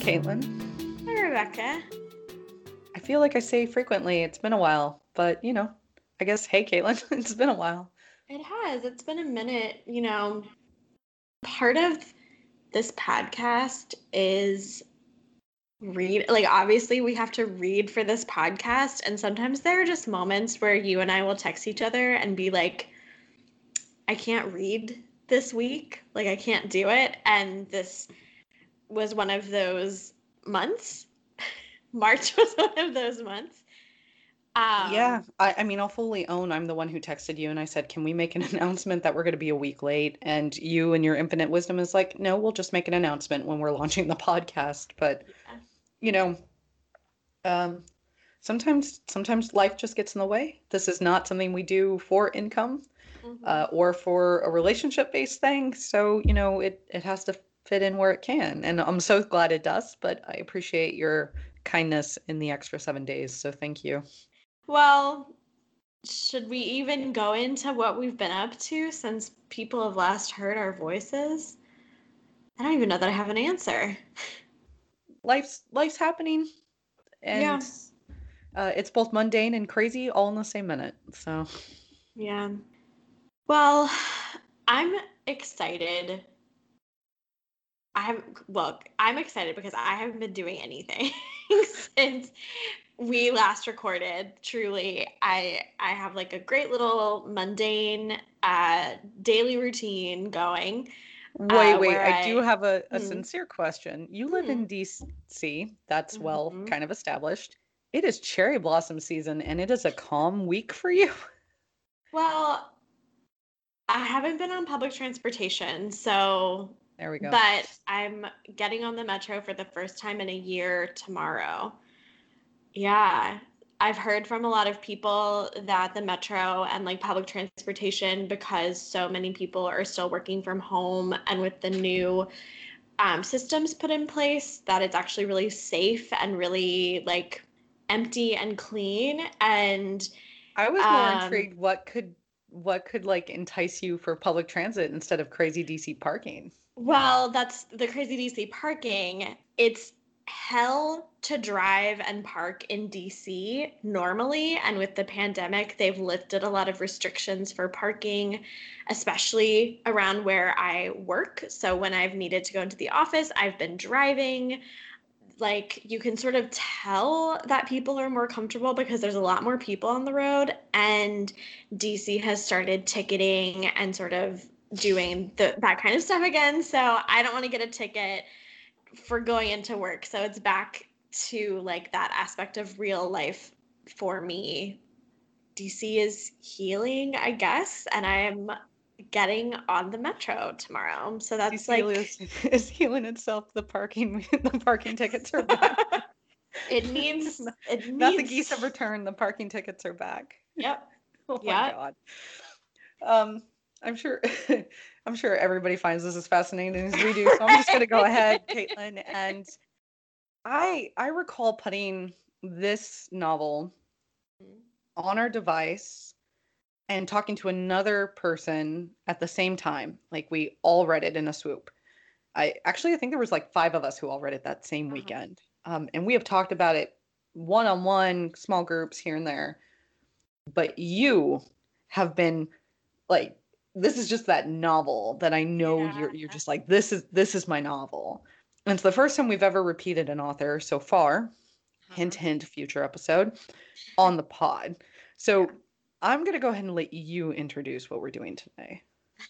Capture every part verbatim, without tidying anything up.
Caitlin. Hi, Rebecca. I feel like I say frequently, it's been a while, but you know, I guess, hey, Caitlin, it's been a while. It has. It's been a minute. You know, part of this podcast is read. Like, obviously, we have to read for this podcast. And sometimes there are just moments where you and I will text each other and be like, I can't read this week. Like, I can't do it. And this was one of those months. March was one of those months. Um, Yeah, I, I mean, I'll fully own I'm the one who texted you and I said, can we make an announcement that we're going to be a week late? And you and your infinite wisdom is like, no, we'll just make an announcement when we're launching the podcast. But, yeah. you know, um, sometimes sometimes life just gets in the way. This is not something we do for income Mm-hmm. uh, or for a relationship-based thing. So, you know, it, it has to fit in where it can. And I'm so glad it does, but I appreciate your kindness in the extra seven days. So thank you. Well, should we even go into what we've been up to since people have last heard our voices? I don't even know that I have an answer. Life's life's happening, Yeah. and uh, it's both mundane and crazy all in the same minute. So Yeah. Well, I'm excited. I have look, I'm excited because I haven't been doing anything since we last recorded. Truly, I I have like a great little mundane uh, daily routine going. wait, Uh, wait, where I do I have a, a hmm, sincere question. You live hmm, in D C, that's well hmm. kind of established. It is cherry blossom season, and it is a calm week for you. Well, I haven't been on public transportation, so There we go. but I'm getting on the metro for the first time in a year tomorrow. Yeah. I've heard from a lot of people that the metro and like public transportation, because so many people are still working from home and with the new um, systems put in place, that it's actually really safe and really like empty and clean. And I was more um, intrigued what could what could like entice you for public transit instead of crazy D C parking. well, that's the crazy D C parking. It's hell to drive and park in D C normally. And with the pandemic, they've lifted a lot of restrictions for parking, especially around where I work. So when I've needed to go into the office, I've been driving. Like, you can sort of tell that people are more comfortable because there's a lot more people on the road, and D C has started ticketing and sort of doing the, that kind of stuff again. So I don't want to get a ticket for going into work. So it's back to like that aspect of real life for me. D C is healing, I guess, and I am getting on the metro tomorrow. So that's D C like is, is healing itself. The parking the parking tickets are back. it needs it Not the geese needs have returned. The parking tickets are back. Yep. Oh my Yep. God. Um, I'm sure I'm sure everybody finds this as fascinating as we do. So I'm just gonna go ahead, Caitlin, and I I recall putting this novel on our device and talking to another person at the same time. Like we all read it in a swoop. I actually I think there was like five of us who all read it that same Uh-huh. weekend. Um, and we have talked about it one-on-one, small groups here and there. But you have been like, this is just that novel that I know Yeah. you're you're just like, this is this is my novel. And it's the first time we've ever repeated an author so far. Hint, Uh-huh. hint, future episode on the pod. So I'm gonna go ahead and let you introduce what we're doing today.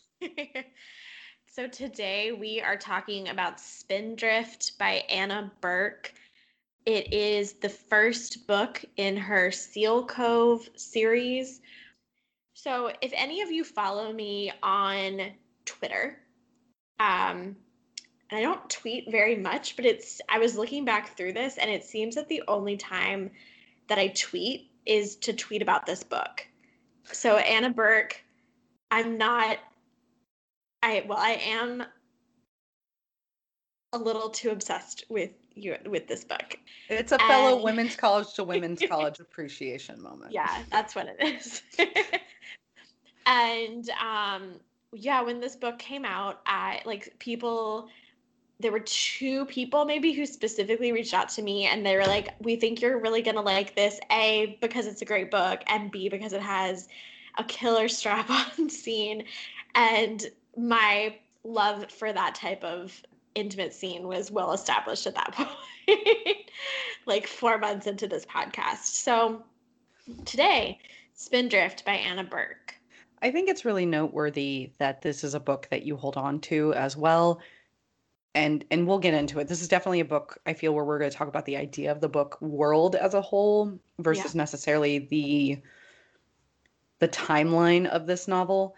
So today we are talking about Spindrift by Anna Burke. It is the first book in her Seal Cove series. So if any of you follow me on Twitter, um, and I don't tweet very much, but it's I was looking back through this, and it seems that the only time that I tweet is to tweet about this book. So Anna Burke, I'm not I well, I am a little too obsessed with you with this book. It's a fellow And women's college to women's college appreciation moment. yeah, that's what it is. And um yeah, when this book came out, I like people there were two people maybe who specifically reached out to me, and they were like, we think you're really going to like this, A, because it's a great book, and B, because it has a killer strap-on scene. And my love for that type of intimate scene was well established at that point, like four months into this podcast. So today, Spindrift by Anna Burke. I think it's really noteworthy that this is a book that you hold on to as well. And and we'll get into it. This is definitely a book, I feel, where we're going to talk about the idea of the book world as a whole versus yeah. necessarily the the timeline of this novel.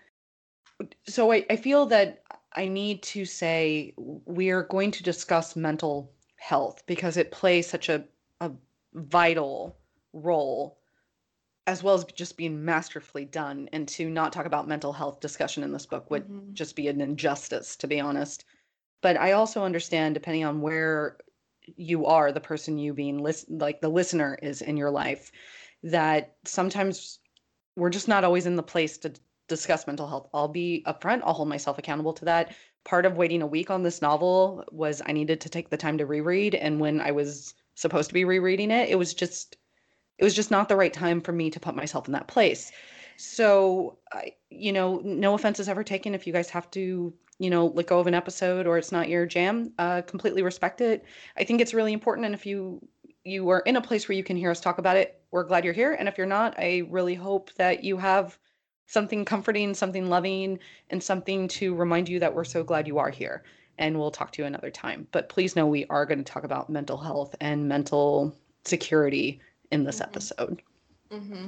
So I, I feel that I need to say we are going to discuss mental health because it plays such a, a vital role, as well as just being masterfully done. And to not talk about mental health discussion in this book would mm-hmm. just be an injustice, to be honest. But I also understand, depending on where you are, the person you being lis- like the listener is in your life, that sometimes we're just not always in the place to discuss mental health. I'll be upfront. I'll hold myself accountable to that. Part of waiting a week on this novel was I needed to take the time to reread. And when I was supposed to be rereading it, it was just, it was just not the right time for me to put myself in that place. So, I, you know, no offense is ever taken if you guys have to, you know, let go of an episode or it's not your jam. Uh, completely respect it. I think it's really important. And if you you are in a place where you can hear us talk about it, we're glad you're here. And if you're not, I really hope that you have something comforting, something loving, and something to remind you that we're so glad you are here. And we'll talk to you another time. But please know we are going to talk about mental health and mental security in this mm-hmm. episode. Mm-hmm.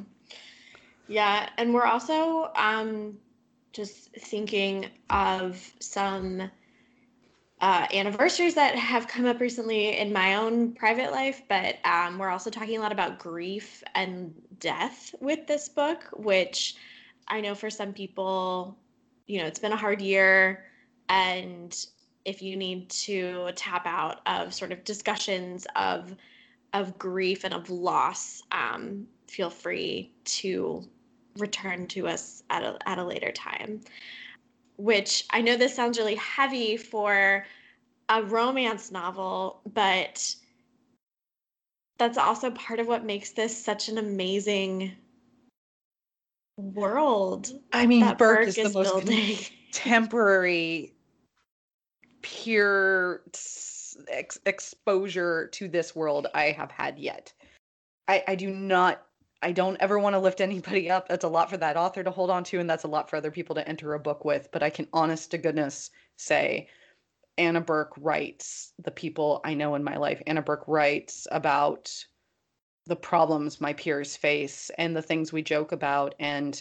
Yeah. And we're also um, just thinking of some uh, anniversaries that have come up recently in my own private life, but um, we're also talking a lot about grief and death with this book, which I know for some people, you know, it's been a hard year, and if you need to tap out of sort of discussions of of grief and of loss, um, feel free to return to us at a at a later time. Which I know this sounds really heavy for a romance novel, but that's also part of what makes this such an amazing world. I mean, that Burke, Burke is, is the most building. contemporary, pure ex- exposure to this world I have had yet. I, I do not, I don't ever want to lift anybody up. That's a lot for that author to hold on to, and that's a lot for other people to enter a book with. But I can honest to goodness say Anna Burke writes the people I know in my life. Anna Burke writes about the problems my peers face and the things we joke about. And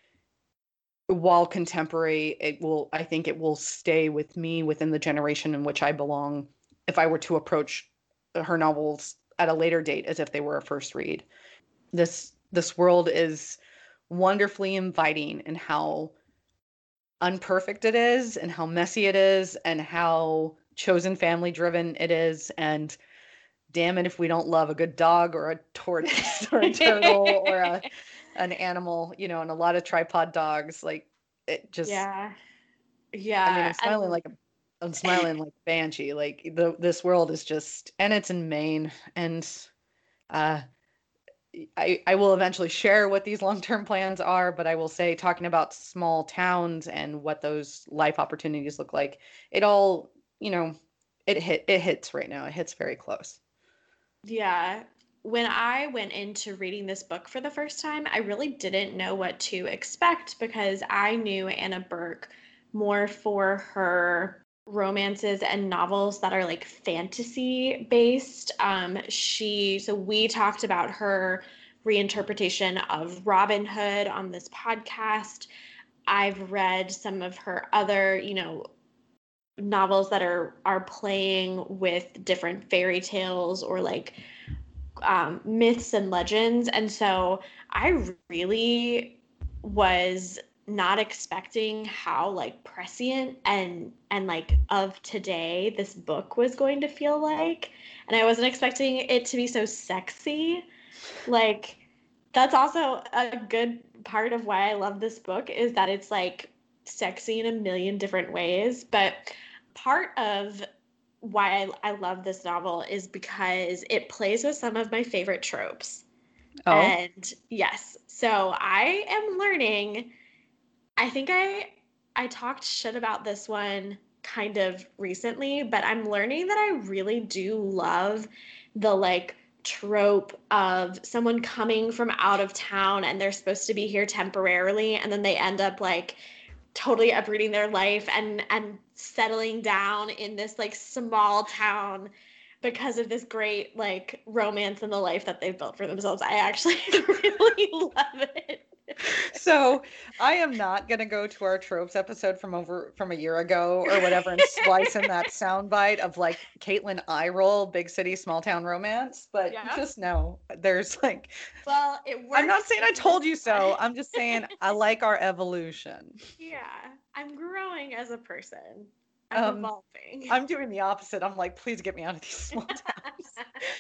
while contemporary, it will, I think it will stay with me within the generation in which I belong if I were to approach her novels at a later date as if they were a first read. This this world is wonderfully inviting in how unperfect it is and how messy it is and how chosen family driven it is. And damn it if we don't love a good dog or a tortoise or a turtle or a an animal, you know, and a lot of tripod dogs. Like it just yeah yeah I mean, I'm smiling and... like a I'm smiling like Banshee. Like the this world is just, and it's in Maine, and uh I, I will eventually share what these long-term plans are, but I will say, talking about small towns and what those life opportunities look like, it all, you know, it hit it hits right now. It hits very close. Yeah. When I went into reading this book for the first time, I really didn't know what to expect because I knew Anna Burke more for her romances and novels that are like fantasy based. Um, she, so we talked about her reinterpretation of Robin Hood on this podcast. I've read some of her other, you know, novels that are are playing with different fairy tales or like um, myths and legends. And so I really was not expecting how like prescient and and like of today this book was going to feel like, and I wasn't expecting it to be so sexy. Like that's also a good part of why I love this book, is that it's like sexy in a million different ways. But part of why I, I love this novel is because it plays with some of my favorite tropes. Oh, And yes, so I am learning. I think I I talked shit about this one kind of recently, but I'm learning that I really do love the like trope of someone coming from out of town and they're supposed to be here temporarily and then they end up like totally uprooting their life and and settling down in this like small town because of this great like romance in the life that they've built for themselves. I actually really love it. so I am not gonna go to our tropes episode from over from a year ago or whatever and splice in that soundbite of like Caitlin eye roll, big city, small town romance. But Yeah. just know there's like, Well, it I'm not works saying I in told this you one. so. I'm just saying I like our evolution. Yeah, I'm growing as a person. I'm Um, evolving. I'm doing the opposite. I'm like, please get me out of these small towns.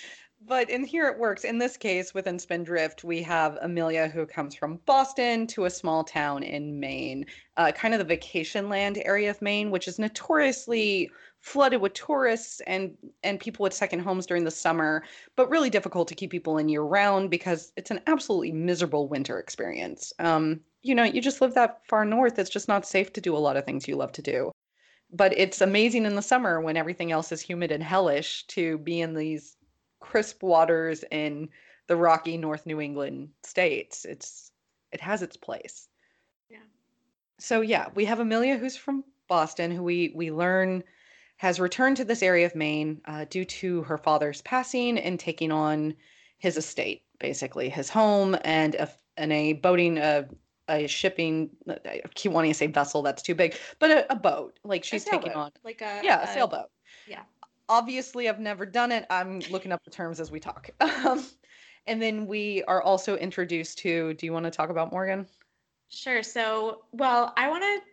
But in here it works. In this case, within Spindrift, we have Amelia who comes from Boston to a small town in Maine, uh, kind of the vacation land area of Maine, which is notoriously flooded with tourists and and people with second homes during the summer, but really difficult to keep people in year round because it's an absolutely miserable winter experience. Um, you know, you just live that far north, it's just not safe to do a lot of things you love to do. But it's amazing in the summer when everything else is humid and hellish to be in these crisp waters in the rocky North New England states. It's it has its place. Yeah. So yeah, we have Amelia who's from Boston, who we we learn has returned to this area of Maine uh, due to her father's passing and taking on his estate, basically his home and a and a boating a a shipping. I keep wanting to say vessel, that's too big, but a, a boat. Like A she's taking sailboat, on, like a, yeah, a a sailboat. yeah. Obviously, I've never done it. I'm looking up the terms as we talk. Um, and then we are also introduced to. Do you want to talk about Morgan? Sure. So, well, I want to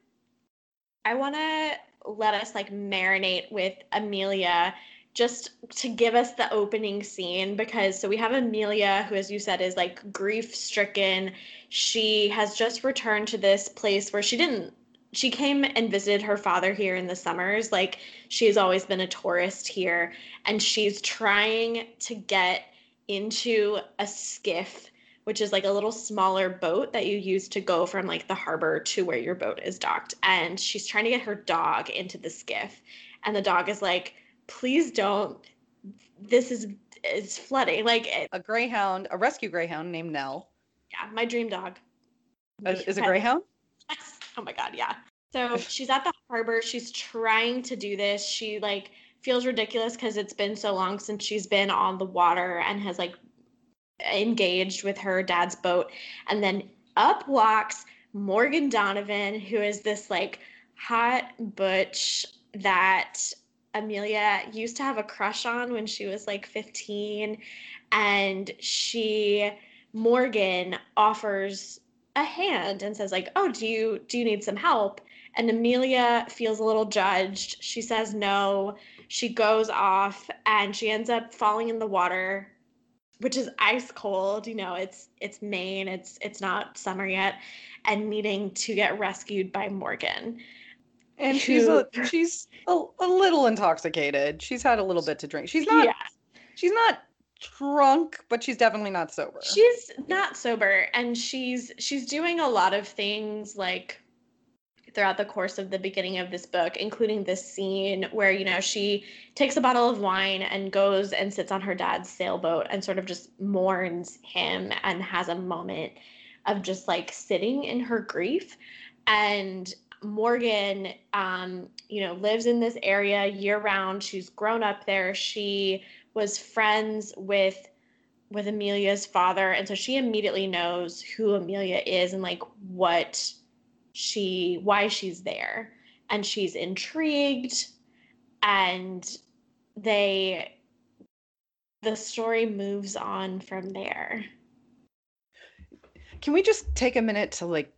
I want to let us like marinate with Amelia just to give us the opening scene because so we have Amelia who as you said is like grief stricken. She has just returned to this place where she didn't she came and visited her father here in the summers. Like she's always been a tourist here and she's trying to get into a skiff which is like a little smaller boat that you use to go from like the harbor to where your boat is docked. And she's trying to get her dog into the skiff. And the dog is like, please don't. This is it's flooding. Like it, A greyhound, a rescue greyhound named Nell. yeah, my dream dog. Is, is a Pet. greyhound? Oh my god, yeah. So she's at the harbor. She's trying to do this. She like feels ridiculous because it's been so long since she's been on the water and has like engaged with her dad's boat. And then up walks Morgan Donovan, who is this like hot butch that Amelia used to have a crush on when she was like fifteen. And she, Morgan, offers a hand and says like, oh, do you do you need some help? And Amelia feels a little judged. She says no. She goes off and she ends up falling in the water which is ice cold. You know, it's it's Maine. It's it's not summer yet, and needing to get rescued by Morgan, And she's who a she's a, a little intoxicated. She's had a little bit to drink. She's not yeah, she's not drunk, but she's definitely not sober. she's not sober, and she's she's doing a lot of things like throughout the course of the beginning of this book, including this scene where, you know, she takes a bottle of wine and goes and sits on her dad's sailboat and sort of just mourns him and has a moment of just like sitting in her grief. And Morgan, um, you know, lives in this area year round. She's grown up there. She was friends with with Amelia's father, and so she immediately knows who Amelia is and like what she why she's there, and she's intrigued, and they the story moves on from there. Can we just take a minute to like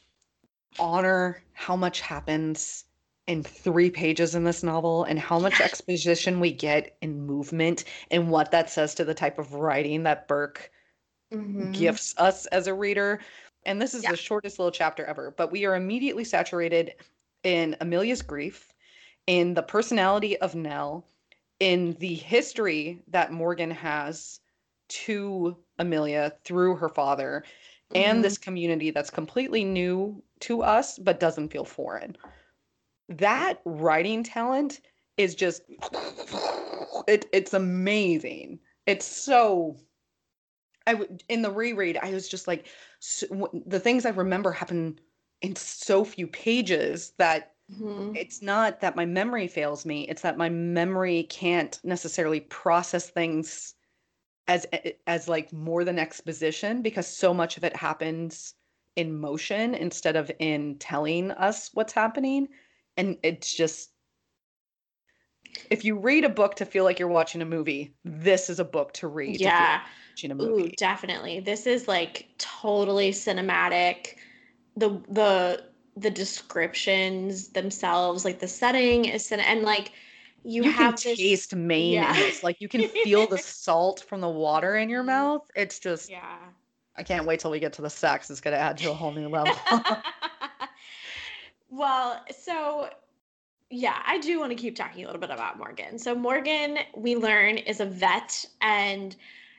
honor how much happens in three pages in this novel and how much exposition we get in movement and what that says to the type of writing that Burke Mm-hmm. gifts us as a reader? And this is Yeah. the shortest little chapter ever, but we are immediately saturated in Amelia's grief, in the personality of Nell, in the history that Morgan has to Amelia through her father and Mm-hmm. this community that's completely new to us but doesn't feel foreign. That writing talent is just it, it's amazing. It's so I would in the reread I was just like so, w- the things I remember happen in so few pages that Mm-hmm. it's not that my memory fails me, it's that my memory can't necessarily process things as as like more than exposition because so much of it happens in motion instead of in telling us what's happening. And it's just if you read a book to feel like you're watching a movie, this is a book to read to feel like Yeah. you're watching a Ooh, movie. definitely. This is like totally cinematic. The the the descriptions themselves, like the setting is cin- and like you You can have this, taste Maine yeah. in this. Like you can feel the salt from the water in your Mhm. mouth. It's just Yeah. I can't wait till we get to the sex. It's going to add to a whole new level. Well, so yeah, I do want to keep talking a little bit about Morgan. So Morgan, we learn, is a vet, and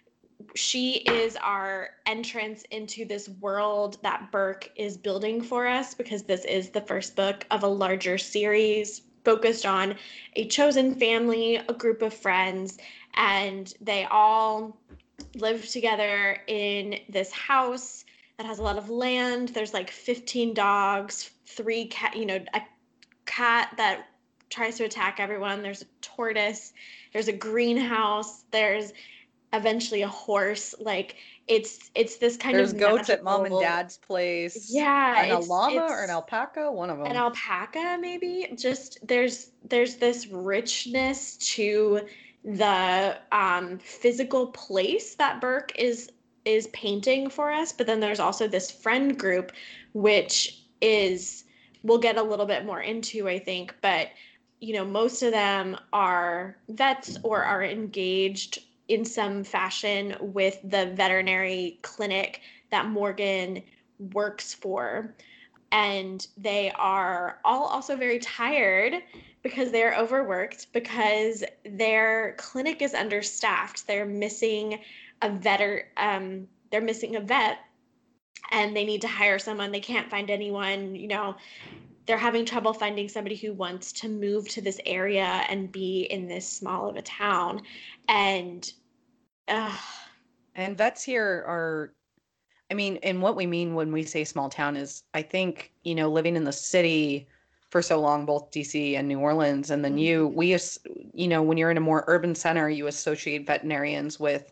she is our entrance into this world that Burke is building for us, because this is the first book of a larger series focused on a chosen family, a group of friends, and they all live together in this house that has a lot of land. There's like fifteen dogs, three cat, you know, a cat that tries to attack everyone. There's a tortoise. There's a greenhouse. There's eventually a horse. Like it's it's this kind There's of goats at mom and magical. dad's place. Yeah, And a it's llama or an it's alpaca, one of an them. alpaca maybe. Just there's there's this richness to the um, physical place that Burke is is painting for us, but then there's also this friend group, which is we'll get a little bit more into, I think, but you know, most of them are vets or are engaged in some fashion with the veterinary clinic that Morgan works for, and they are all also very tired because they're overworked, because their clinic is understaffed. They're missing a vet, um, they're missing a vet, and they need to hire someone. They can't find anyone. You know, they're having trouble finding somebody who wants to move to this area and be in this small of a town. And uh, And vets here are, I mean, and what we mean when we say small town is, I think, you know, living in the city for so long, both D C and New Orleans, and then you, mhm. we, as- you know, when you're in a more urban center, you associate veterinarians with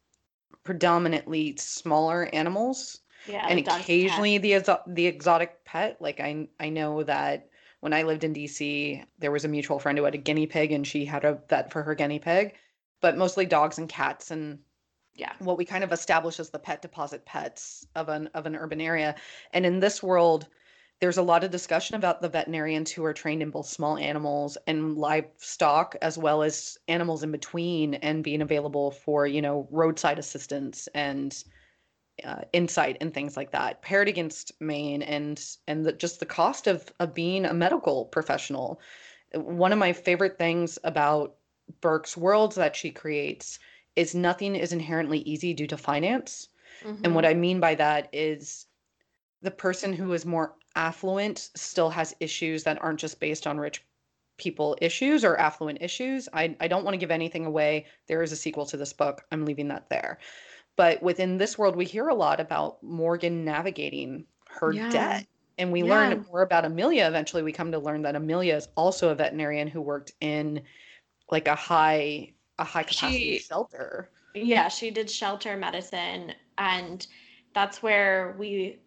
predominantly smaller animals Yeah, and like dogs and occasionally cats. the exo- the exotic pet. Like I I know that when I lived in D C, there was a mutual friend who had a guinea pig and she had a vet for her guinea pig, but mostly dogs and cats and Yeah. what we kind of establish as the pet deposit pets of an of an urban area. And in this world, there's a lot of discussion about the veterinarians who are trained in both small animals and livestock, as well as animals in between, and being available for, you know, roadside assistance and uh, insight and things like that, paired against Maine and and the, just the cost of of being a medical professional. One of my favorite things about Burke's worlds that she creates is nothing is inherently easy due to finance. And what Mm-hmm. I mean by that is the person who is more affluent still has issues that aren't just based on rich people issues or affluent issues. I, I don't want to give anything away. There is a sequel to this book. I'm leaving that there. But within this world, we hear a lot about Morgan navigating her Yeah. debt. And we learn Yeah. more about Amelia. Eventually, we come to learn that Amelia is also a veterinarian who worked in like a high a high capacity She, shelter. yeah, she did shelter medicine, and that's where we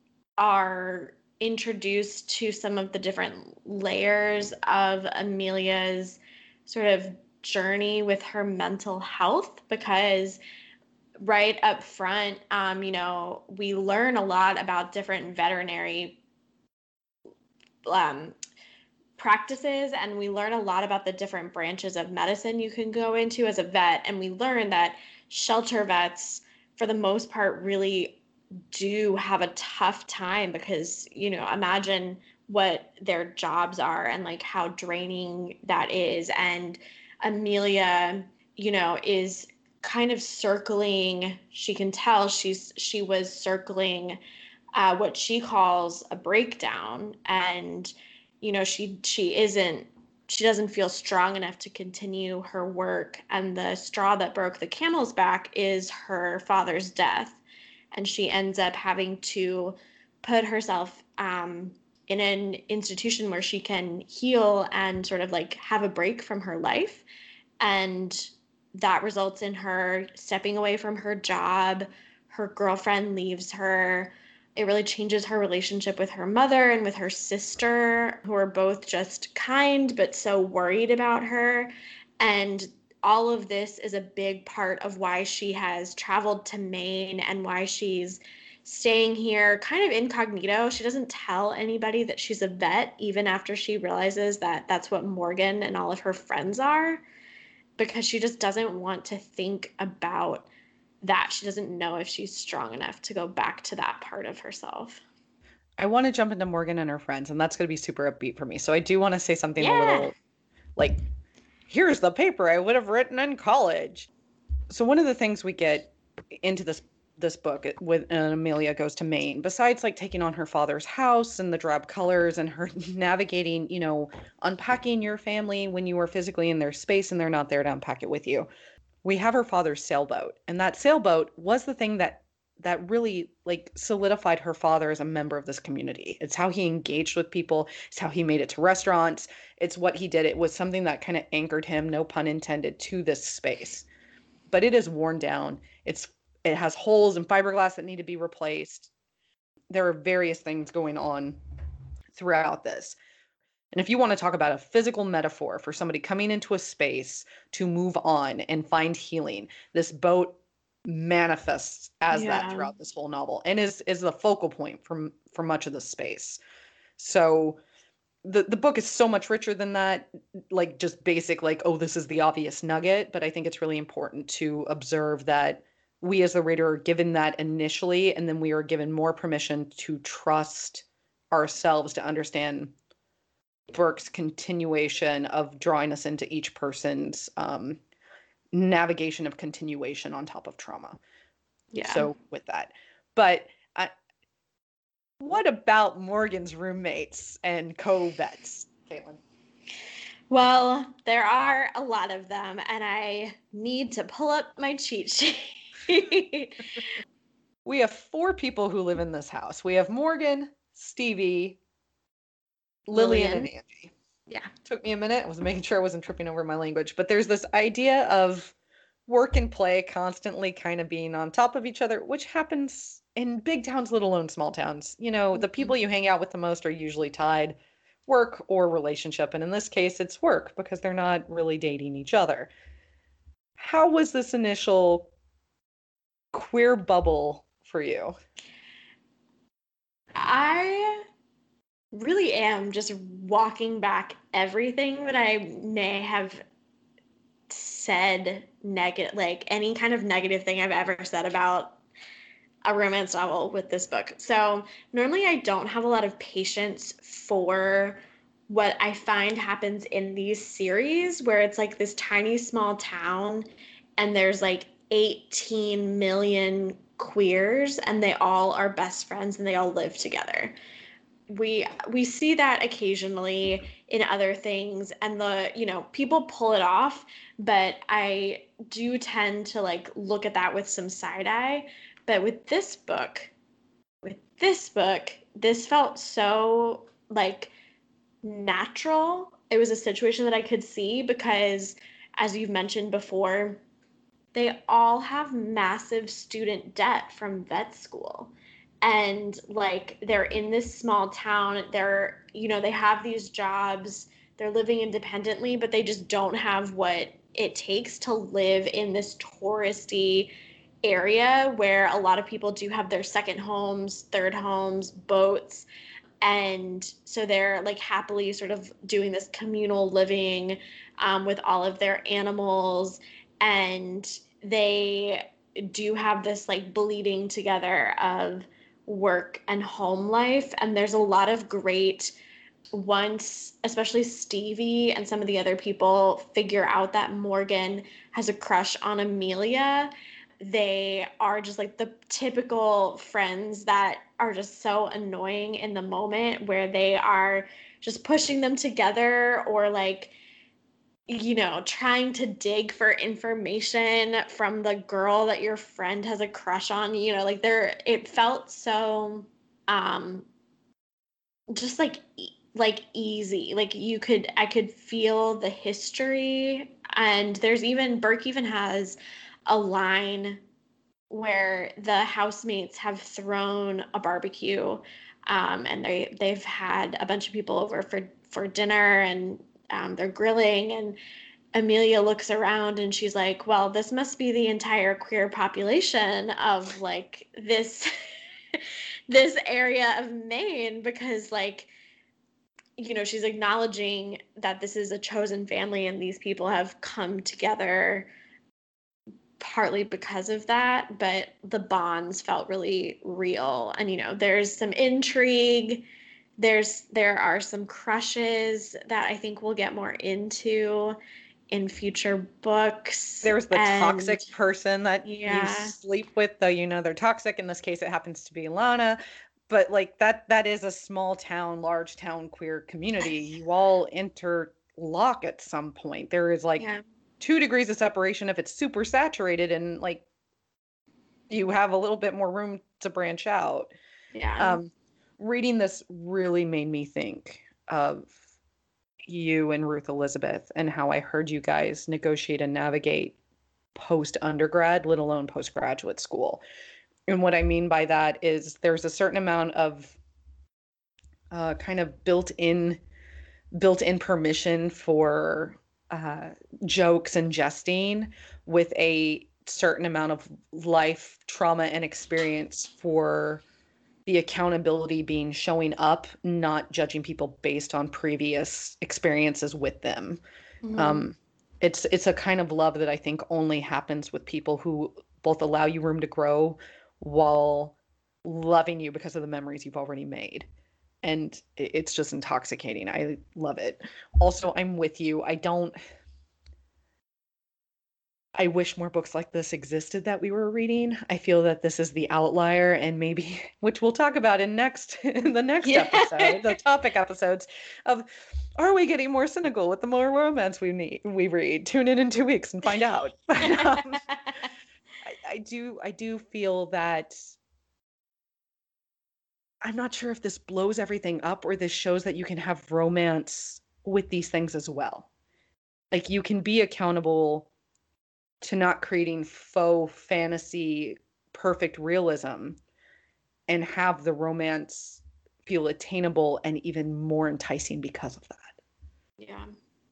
are introduced to some of the different layers of Amelia's sort of journey with her mental health, because right up front, um, you know, we learn a lot about different veterinary um, practices, and we learn a lot about the different branches of medicine you can go into as a vet. And we learn that shelter vets, for the most part, really do have a tough time because, you know, imagine what their jobs are and like how draining that is. And Amelia, you know, is kind of circling, she can tell she's she was circling uh, what she calls a breakdown. And, you know, she she isn't she doesn't feel strong enough to continue her work. And the straw that broke the camel's back is her father's death. And she ends up having to put herself um, in an institution where she can heal and sort of like have a break from her life. And that results in her stepping away from her job. Her girlfriend leaves her. It really changes her relationship with her mother and with her sister, who are both just kind but so worried about her. And all of this is a big part of why she has traveled to Maine and why she's staying here kind of incognito. She doesn't tell anybody that she's a vet, even after she realizes that that's what Morgan and all of her friends are, because she just doesn't want to think about that. She doesn't know if she's strong enough to go back to that part of herself. I want to jump into Morgan and her friends, and that's going to be super upbeat for me. So I do want to say something a Yeah. little like, here's the paper I would have written in college. So one of the things we get into this this book with uh, Amelia Goes to Maine, besides like taking on her father's house and the drab colors and her navigating, you know, unpacking your family when you are physically in their space and they're not there to unpack it with you. We have her father's sailboat, and that sailboat was the thing that that really like solidified her father as a member of this community. It's how he engaged with people, it's how he made it to restaurants, it's what he did. It was something that kind of anchored him, no pun intended, to this space. But it is worn down. It's it has holes and fiberglass that need to be replaced. There are various things going on throughout this. And if you want to talk about a physical metaphor for somebody coming into a space to move on and find healing, this boat manifests as that Yeah. throughout this whole novel and is is the focal point for for much of the space. So the the book is so much richer than that, like just basic like, oh, this is the obvious nugget, but I think it's really important to observe that we as the reader are given that initially, and then we are given more permission to trust ourselves to understand Burke's continuation of drawing us into each person's um, navigation of continuation on top of trauma. Yeah. So with that, but I, what about Morgan's roommates and co-vets, Caitlin? Well, there are a lot of them, and I need to pull up my cheat sheet. We have four people who live in this house. We have Morgan, Stevie, Lillian, Lillian. and Angie. Yeah. Took me a minute. I was making sure I wasn't tripping over my language, but there's this idea of work and play constantly kind of being on top of each other, which happens in big towns, let alone small towns. You know, the people you hang out with the most are usually tied work or relationship. And in this case, it's work because they're not really dating each other. How was this initial queer bubble for you? I really am just walking back everything that I may have said negative, like any kind of negative thing I've ever said about a romance novel with this book. So normally I don't have a lot of patience for what I find happens in these series where it's like this tiny small town and there's like eighteen million queers and they all are best friends and they all live together. We we see that occasionally in other things, and the you know people pull it off, but I do tend to like look at that with some side eye. But with this book, with this book, this felt so like natural. It was a situation that I could see because, as you've mentioned before, they all have massive student debt from vet school. And like they're in this small town, they're, you know, they have these jobs, they're living independently, but they just don't have what it takes to live in this touristy area where a lot of people do have their second homes, third homes, boats. And so they're like happily sort of doing this communal living um, with all of their animals. And they do have this like bleeding together of work and home life. And there's a lot of great once, especially Stevie and some of the other people figure out that Morgan has a crush on Amelia, they are just like the typical friends that are just so annoying in the moment, where they are just pushing them together, or like, you know, trying to dig for information from the girl that your friend has a crush on. You know, like they're, it felt so um just like e- like easy, like you could, I could feel the history. And there's even, Burke even has a line where the housemates have thrown a barbecue, um, and they they've had a bunch of people over for for dinner, and um, they're grilling, and Amelia looks around and she's like, well, this must be the entire queer population of like this this area of Maine, because like, you know, she's acknowledging that this is a chosen family and these people have come together partly because of that, but the bonds felt really real. And you know, there's some intrigue, there's there are some crushes that I think we'll get more into in future books. There's the And toxic person that you yeah. sleep with, though you know they're toxic. In this case, it happens to be Lana. But like that that is a small town, large town queer community. You all interlock at some point. There is like Yeah. two degrees of separation if it's super saturated, and like you have a little bit more room to branch out. Yeah. Um, reading this really made me think of you and Ruth Elizabeth and how I heard you guys negotiate and navigate post undergrad, let alone postgraduate school. And what I mean by that is there's a certain amount of uh, kind of built-in built-in permission for uh, jokes and jesting, with a certain amount of life trauma and experience for the accountability being showing up, not judging people based on previous experiences with them. Mm-hmm. Um, it's it's a kind of love that I think only happens with people who both allow you room to grow while loving you because of the memories you've already made. And it's just intoxicating. I love it. Also, I'm with you. I don't I wish more books like this existed that we were reading. I feel that this is the outlier, and maybe, which we'll talk about in next in the next Yeah. episode, the topic episodes of, are we getting more cynical with the more romance we need we read? Tune in in two weeks and find out. But um, I, I do I do feel that I'm not sure if this blows everything up or this shows that you can have romance with these things as well. Like you can be accountable to not creating faux fantasy perfect realism and have the romance feel attainable and even more enticing because of that. Yeah.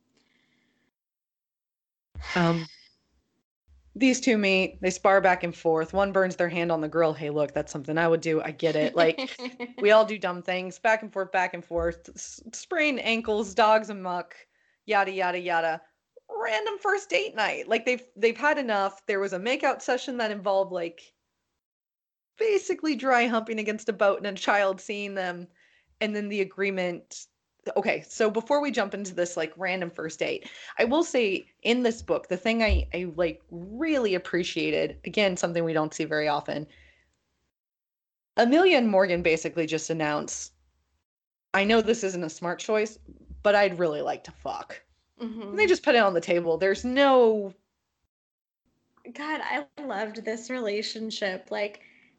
Um, these two meet, they spar back and forth. One burns their hand on the grill. Hey, look, that's something I would do. I get it. Like, we all do dumb things, back and forth, back and forth, S- sprained ankles, dogs amuck, yada yada yada. Random first date night. Like they've they've had enough. There was a makeout session that involved like basically dry humping against a boat and a child seeing them, and then the agreement. Okay, so before we jump into this like random first date, I will say in this book, the thing I, I like really appreciated, again, something we don't see very often, Amelia and Morgan basically just announce, I know this isn't a smart choice, but I'd really like to fuck. And they Mm-hmm. just put it on the table. There's no, God, I loved this relationship. Like,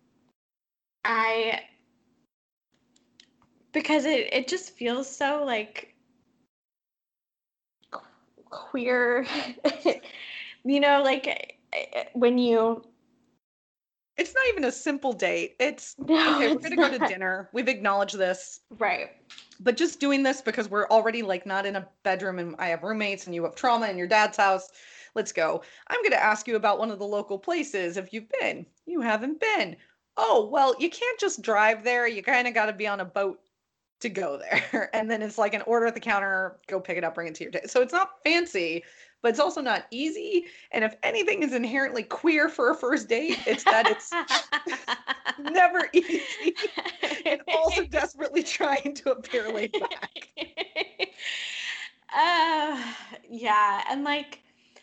I, because it it just feels so like queer. You know, like eh, when you, it's not even a simple date. It's, no, okay, we're it's going to go to not. dinner. We've acknowledged this. Right. But just doing this because we're already like not in a bedroom and I have roommates and you have trauma in your dad's house. Let's go. I'm going to ask you about one of the local places if you've been. You haven't been. Oh, well, you can't just drive there. You kind of got to be on a boat to go there. And then it's like an order at the counter, go pick it up, bring it to your table. So it's not fancy, but it's also not easy. And if anything is inherently queer for a first date, it's that it's never easy and also desperately trying to appear laid back. Uh, yeah. And like,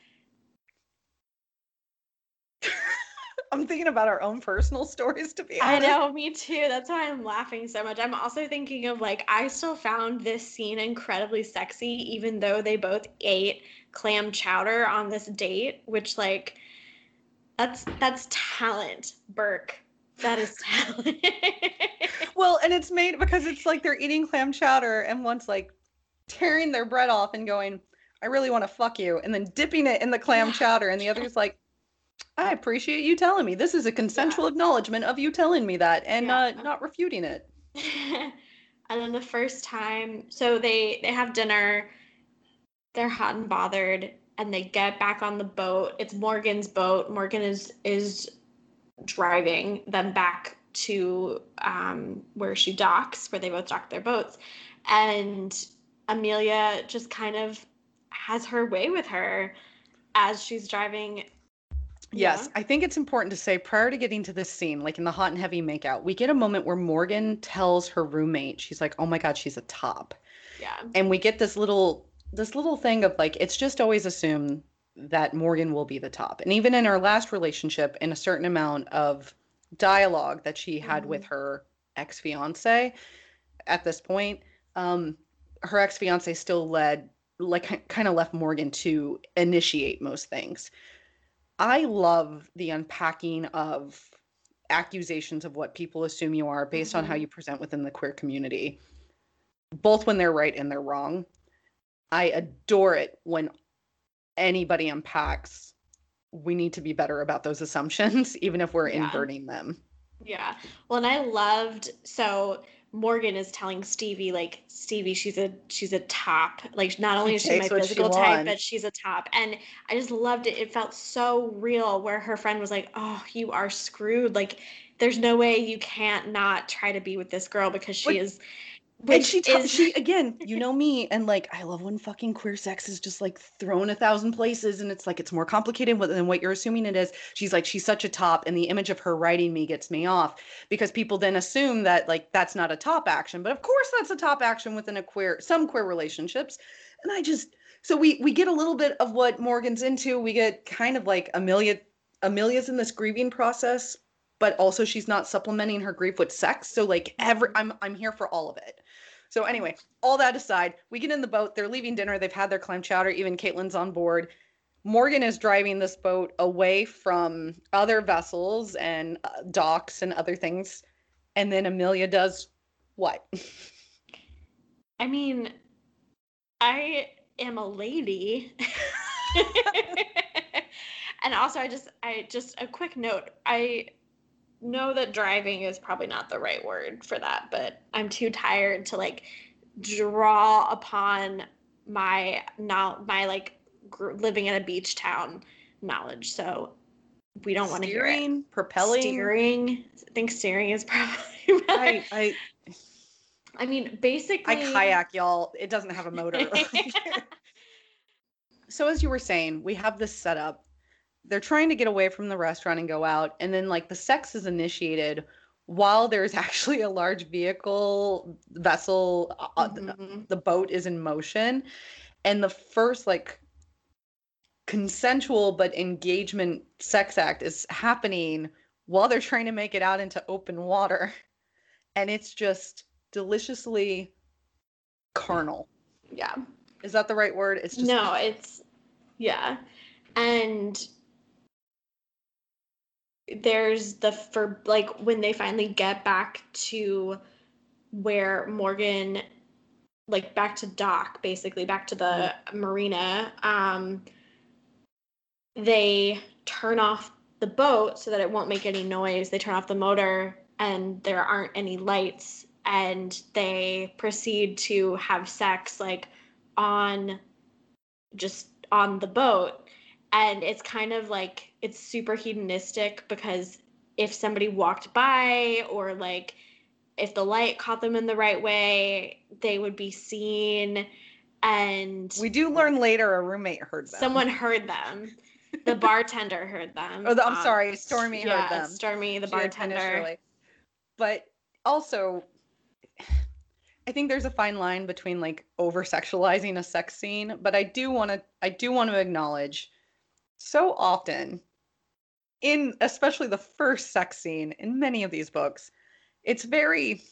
I'm thinking about our own personal stories, to be I honest. know, me too. That's why I'm laughing so much. I'm also thinking of like, I still found this scene incredibly sexy, even though they both ate clam chowder on this date, which like, that's that's talent, Burke. That is talent. Well, and it's made because it's like they're eating clam chowder and one's like tearing their bread off and going, I really want to fuck you, and then dipping it in the clam chowder, and the other's like, I appreciate you telling me. This is a consensual Yeah. acknowledgement of you telling me that and Yeah. uh, not refuting it. And then the first time, so they they have dinner, they're hot and bothered, and they get back on the boat. It's Morgan's boat. Morgan is is driving them back to um, where she docks, where they both dock their boats, and Amelia just kind of has her way with her as she's driving. Yes, Yeah. I think it's important to say prior to getting to this scene, like in the hot and heavy makeout, we get a moment where Morgan tells her roommate, she's like, "Oh my God, she's a top." Yeah. And we get this little this little thing of like, it's just always assumed that Morgan will be the top. And even in her last relationship, in a certain amount of dialogue that she had with Mm-hmm. her ex-fiance at this point, um, her ex-fiance still led like kind of left Morgan to initiate most things. I love the unpacking of accusations of what people assume you are based on how Mm-hmm. you present within the queer community, both when they're right and they're wrong. I adore it when anybody unpacks. We need to be better about those assumptions, even if we're Yeah. inverting them. Yeah. Well, and I loved, so Morgan is telling Stevie, like, Stevie, she's a she's a top. Like, not only She is she my takes what she physical type, wants. but she's a top. And I just loved it. It felt so real where her friend was like, "Oh, you are screwed. Like, there's no way you can't not try to be with this girl because she But is," and which she t- is she again, you know me, and like I love when fucking queer sex is just like thrown a thousand places, and it's like it's more complicated than what you're assuming it is. She's like she's such a top, and the image of her writing me gets me off because people then assume that like that's not a top action, but of course that's a top action within a queer some queer relationships, and I just so we we get a little bit of what Morgan's into. We get kind of like Amelia Amelia's in this grieving process, but also she's not supplementing her grief with sex. So like every I'm I'm here for all of it. So anyway, all that aside, we get in the boat. They're leaving dinner. They've had their clam chowder. Even Caitlin's on board. Morgan is driving this boat away from other vessels and uh, docks and other things. And then Amelia does what? I mean, I am a lady. And also I just I just a quick note. I know that driving is probably not the right word for that, but I'm too tired to like draw upon my now my like gr- living in a beach town knowledge. So we don't want to hear it. Steering, propelling. Steering, I think steering is probably better. I I I mean, I basically. kayak, y'all. It doesn't have a motor. So as you were saying, we have this setup. They're trying to get away from the restaurant and go out, and then like the sex is initiated while there's actually a large vehicle vessel, uh, Mhm. the boat is in motion, and the first like consensual but engagement sex act is happening while they're trying to make it out into open water, and it's just deliciously carnal. Yeah. Is that the right word? It's just No, it's yeah. And there's the for like when they finally get back to where Morgan, like back to dock, basically back to the marina, um they turn off the boat so that it won't make any noise. They turn off the motor and there aren't any lights, and they proceed to have sex like on just on the boat. And it's kind of like it's super hedonistic because if somebody walked by or like if the light caught them in the right way, they would be seen. And we do learn later a roommate heard them. Someone heard them. The bartender heard them. Oh, the, I'm um, sorry, Stormy yeah, heard them. Stormy, the She had bartender. finished early. But also, I think there's a fine line between like over sexualizing a sex scene, but I do want to I do want to acknowledge so often in especially the first sex scene in many of these books, it's very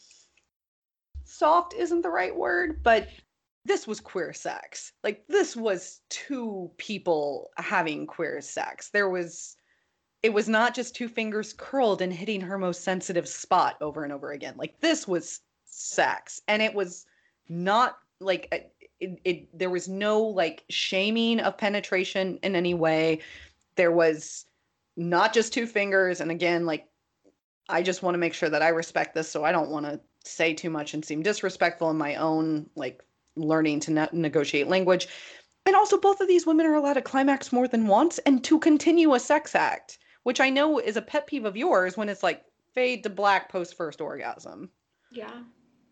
soft isn't the right word, but this was queer sex. Like this was two people having queer sex. There was it was not just two fingers curled and hitting her most sensitive spot over and over again. Like this was sex, and it was not like it, it there was no like shaming of penetration in any way. There was not just two fingers, and again, like I just want to make sure that I respect this, so I don't want to say too much and seem disrespectful in my own like learning to ne- negotiate language. And also, both of these women are allowed to climax more than once and to continue a sex act, which I know is a pet peeve of yours when it's like fade to black post first orgasm. Yeah.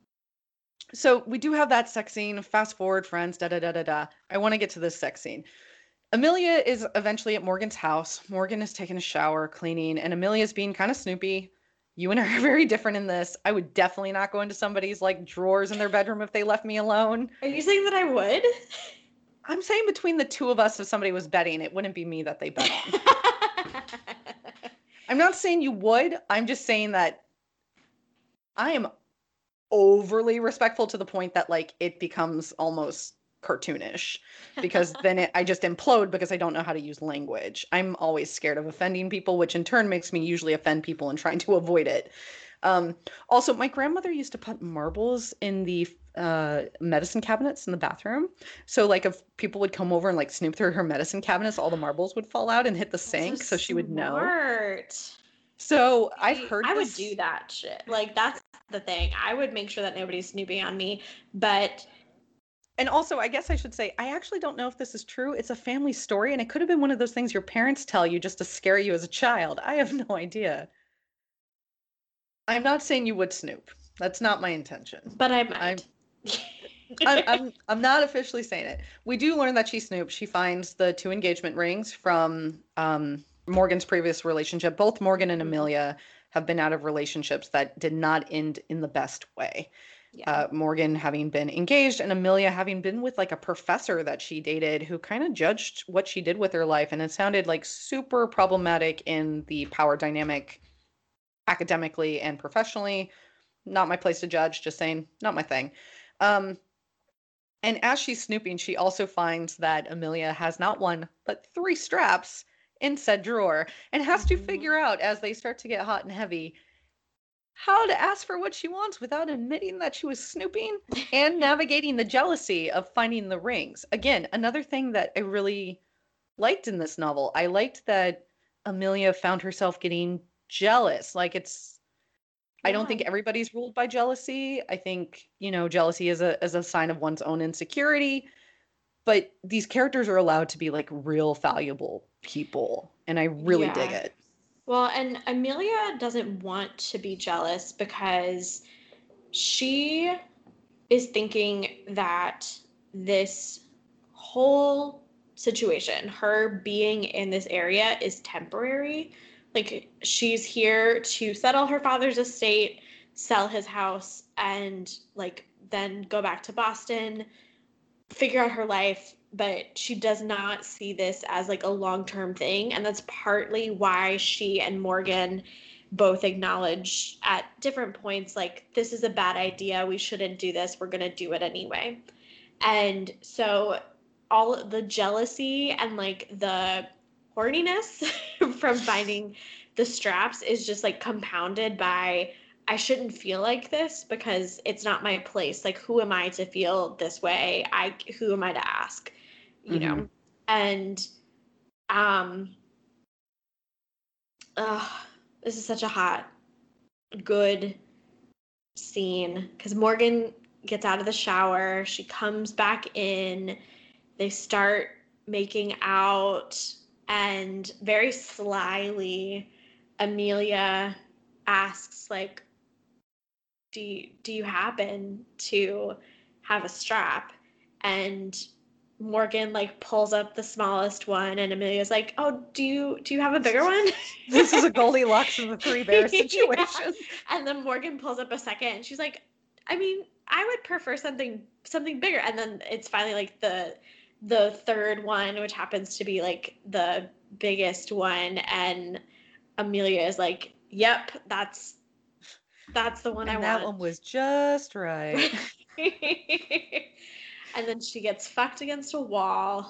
So we do have that sex scene. Fast forward, friends, da da da da da. I want to get to this sex scene. Amelia is eventually at Morgan's house. Morgan is taking a shower, cleaning, and Amelia's being kind of snoopy. You and her are very different in this. I would definitely not go into somebody's like drawers in their bedroom if they left me alone. Are you saying that I would? I'm saying between the two of us, if somebody was betting, it wouldn't be me that they bet on. I'm not saying you would. I'm just saying that I am overly respectful to the point that like it becomes almost cartoonish, because then it, I just implode because I don't know how to use language. I'm always scared of offending people, which in turn makes me usually offend people and trying to avoid it. Um, also, my grandmother used to put marbles in the uh, medicine cabinets in the bathroom. So like if people would come over and like snoop through her medicine cabinets, all the marbles would fall out and hit the sink, so, so she would know. So I've heard I this. would do that shit. Like that's the thing. I would make sure that nobody's snooping on me, but and also, I guess I should say, I actually don't know if this is true. It's a family story, and it could have been one of those things your parents tell you just to scare you as a child. I have no idea. I'm not saying you would snoop. That's not my intention. But I might. I'm, I'm, I'm not officially saying it. We do learn that she snoops. She finds the two engagement rings from um, Morgan's previous relationship. Both Morgan and Amelia have been out of relationships that did not end in the best way. Yeah. Uh, Morgan having been engaged and Amelia having been with like a professor that she dated who kind of judged what she did with her life. And it sounded like super problematic in the power dynamic academically and professionally. Not my place to judge, just saying, not my thing. Um, and as she's snooping, she also finds that Amelia has not one, but three straps in said drawer and has mm-hmm. to figure out as they start to get hot and heavy how to ask for what she wants without admitting that she was snooping and navigating the jealousy of finding the rings. Again, another thing that I really liked in this novel. I liked that Amelia found herself getting jealous. Like it's, yeah. I don't think everybody's ruled by jealousy. I think, you know, jealousy is a, is a sign of one's own insecurity, but these characters are allowed to be like real valuable people. And I really yeah. dig it. Well, and Amelia doesn't want to be jealous because she is thinking that this whole situation, her being in this area, is temporary. Like, she's here to settle her father's estate, sell his house, and, like, then go back to Boston, figure out her life. But she does not see this as like a long-term thing. And that's partly why she and Morgan both acknowledge at different points, like, this is a bad idea. We shouldn't do this. We're going to do it anyway. And so all the jealousy and like the horniness from finding the straps is just like compounded by, I shouldn't feel like this because it's not my place. Like, who am I to feel this way? I, who am I to ask? You mm-hmm. know, and, um, uh, this is such a hot, good scene because Morgan gets out of the shower. She comes back in. They start making out, and very slyly, Amelia asks, like, do you, do you happen to have a strap? And Morgan like pulls up the smallest one, and Amelia's like, oh, do you do you have a bigger one? This is a Goldilocks and the Three Bears situation. Yeah. And then Morgan pulls up a second, and she's like, I mean, I would prefer something something bigger. And then it's finally like the the third one, which happens to be like the biggest one, and Amelia is like, yep, that's that's the one and I that want. one was just right. And then she gets fucked against a wall.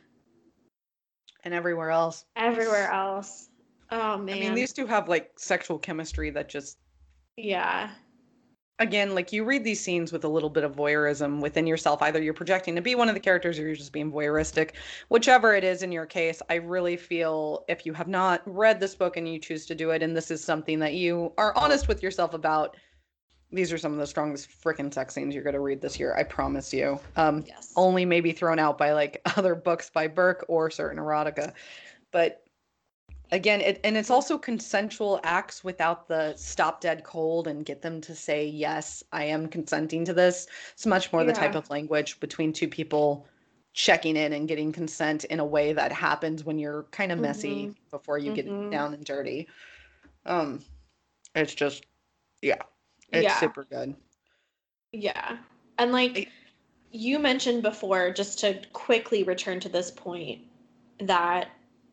And everywhere else. Everywhere else. Oh, man. I mean, these two have like sexual chemistry that just. Yeah. Again, like you read these scenes with a little bit of voyeurism within yourself. Either you're projecting to be one of the characters or you're just being voyeuristic. Whichever it is in your case, I really feel if you have not read this book and you choose to do it, and this is something that you are honest with yourself about, these are some of the strongest freaking sex scenes you're going to read this year. I promise you. Um, Yes. Only maybe thrown out by like other books by Burke or certain erotica. But again, it, and it's also consensual acts without the stop dead cold and get them to say, yes, I am consenting to this. It's much more the type Yeah. of language between two people checking in and getting consent in a way that happens when you're kind of messy Mhm. before you get Mhm. down and dirty. Um, it's just, yeah, it's Yeah. super good. Yeah. And like I- you mentioned before, just to quickly return to this point, that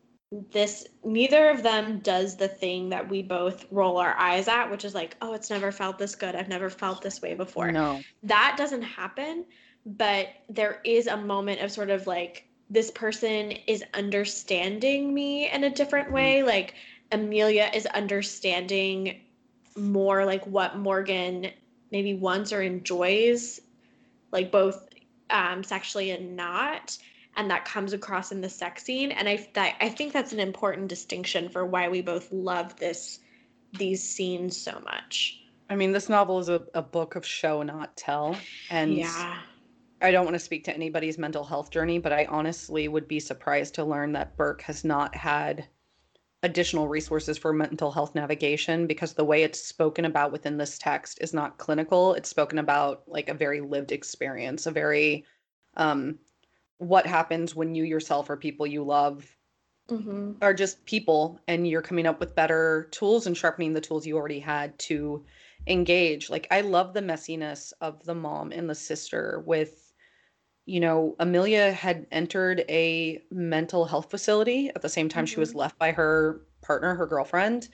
this neither of them does the thing that we both roll our eyes at, which is like, oh, it's never felt this good. I've never felt this way before. No. That doesn't happen, but there is a moment of sort of like, this person is understanding me in a different Mhm. way. Like Amelia is understanding more like what Morgan maybe wants or enjoys, like both um, sexually and not, and that comes across in the sex scene. And I that, I think that's an important distinction for why we both love this these scenes so much. I mean, this novel is a, a book of show, not tell. And Yeah. I don't want to speak to anybody's mental health journey, but I honestly would be surprised to learn that Burke has not had additional resources for mental health navigation, because the way it's spoken about within this text is not clinical. It's spoken about like a very lived experience, a very um, what happens when you yourself or people you love Mm-hmm. are just people and you're coming up with better tools and sharpening the tools you already had to engage. Like I love the messiness of the mom and the sister with, you know, Amelia had entered a mental health facility at the same time she was Mm-hmm. left by her partner, her girlfriend,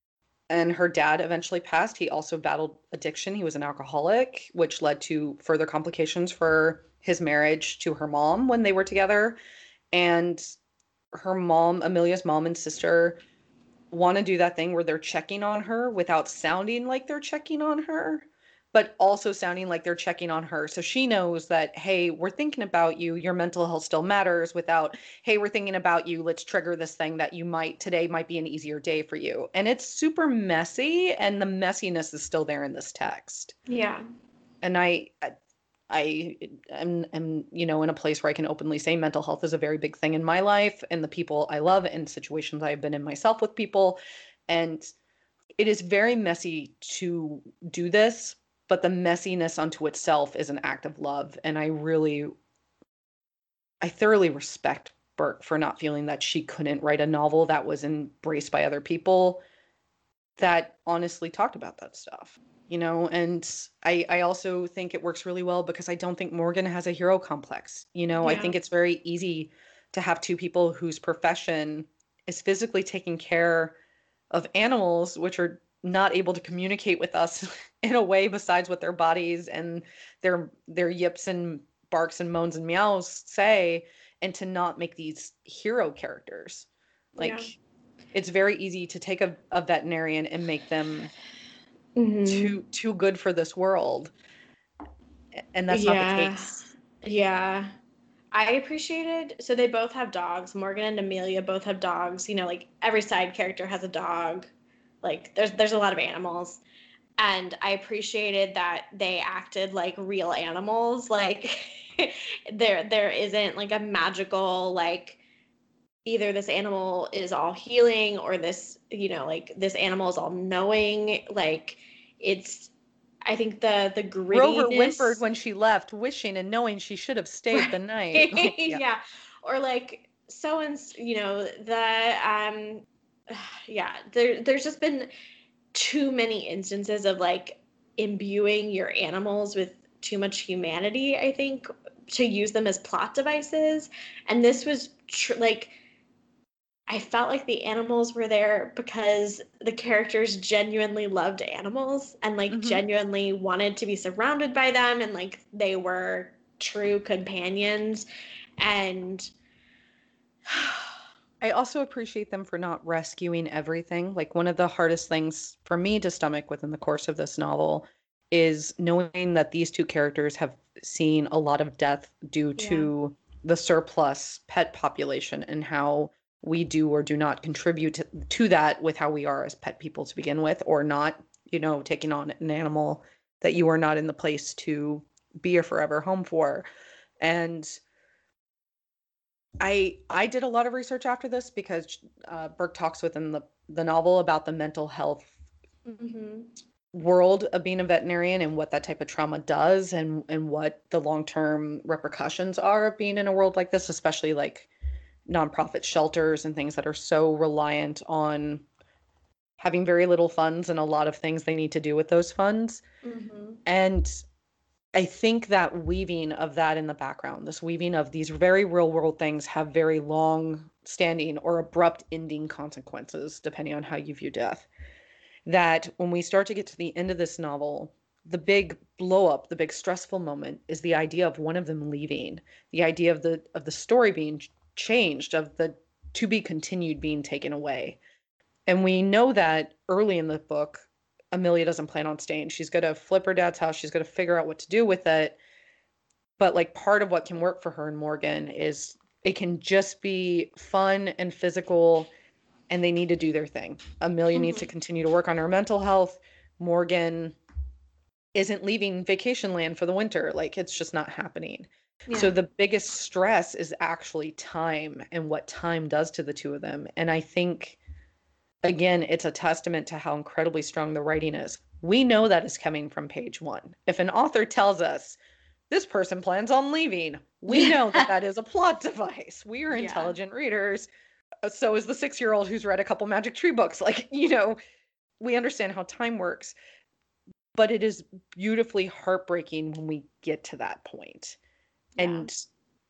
and her dad eventually passed. He also battled addiction. He was an alcoholic, which led to further complications for his marriage to her mom when they were together. And her mom, Amelia's mom and sister, want to do that thing where they're checking on her without sounding like they're checking on her, but also sounding like they're checking on her. So she knows that, hey, we're thinking about you. Your mental health still matters, without, hey, we're thinking about you. Let's trigger this thing that you might, today might be an easier day for you. And it's super messy, and the messiness is still there in this text. Yeah. And I, I am, am, you know, in a place where I can openly say mental health is a very big thing in my life and the people I love and situations I've been in myself with people. And it is very messy to do this, but the messiness unto itself is an act of love. And I really, I thoroughly respect Burke for not feeling that she couldn't write a novel that was embraced by other people that honestly talked about that stuff, you know. And I I also think it works really well because I don't think Morgan has a hero complex. You know, I Yeah. think it's very easy to have two people whose profession is physically taking care of animals which are not able to communicate with us in a way besides what their bodies and their their yips and barks and moans and meows say, and to not make these hero characters. Yeah. Like it's very easy to take a, a veterinarian and make them Mm-hmm. too too good for this world, and that's not the Yeah. case. Yeah. I appreciated, so they both have dogs. Morgan and Amelia both have dogs. You know, like every side character has a dog. Like there's there's a lot of animals. And I appreciated that they acted like real animals. Like there there isn't like a magical, like either this animal is all healing or this, you know, like this animal is all knowing. Like it's I think the the Grover whimpered grittiness. when she left, wishing and knowing she should have stayed the Right. night. Like, yeah. Yeah. Or like so and you know, the um yeah, there there's just been too many instances of like imbuing your animals with too much humanity, I think, to use them as plot devices. And this was tr- like I felt like the animals were there because the characters genuinely loved animals and like Hmm. genuinely wanted to be surrounded by them, and like they were true companions. And I also appreciate them for not rescuing everything. Like, one of the hardest things for me to stomach within the course of this novel is knowing that these two characters have seen a lot of death due yeah. to the surplus pet population and how we do or do not contribute to, to that with how we are as pet people to begin with, or not, you know, taking on an animal that you are not in the place to be a forever home for. And I I did a lot of research after this because uh, Burke talks within the the novel about the mental health Hmm. world of being a veterinarian and what that type of trauma does, and and what the long-term repercussions are of being in a world like this, especially like nonprofit shelters and things that are so reliant on having very little funds and a lot of things they need to do with those funds. Hmm. And I think that weaving of that in the background, this weaving of these very real world things have very long standing or abrupt ending consequences, depending on how you view death. That when we start to get to the end of this novel, the big blow up, the big stressful moment is the idea of one of them leaving, the idea of the of the story being changed, of the to be continued being taken away. And we know that early in the book, Amelia doesn't plan on staying. She's going to flip her dad's house. She's going to figure out what to do with it. But like, part of what can work for her and Morgan is it can just be fun and physical, and they need to do their thing. Amelia needs to Hmm. continue to work on her mental health. Morgan isn't leaving vacation land for the winter. Like, it's just not happening. So Yeah. the biggest stress is actually time and what time does to the two of them. And I think, again, it's a testament to how incredibly strong the writing is. We know that is coming from page one. If an author tells us this person plans on leaving, we Yeah. know that that is a plot device. We are Yeah. intelligent readers. Uh, So is the six year old who's read a couple Magic Tree books. Like, you know, we understand how time works, but it is beautifully heartbreaking when we get to that point. Yeah. And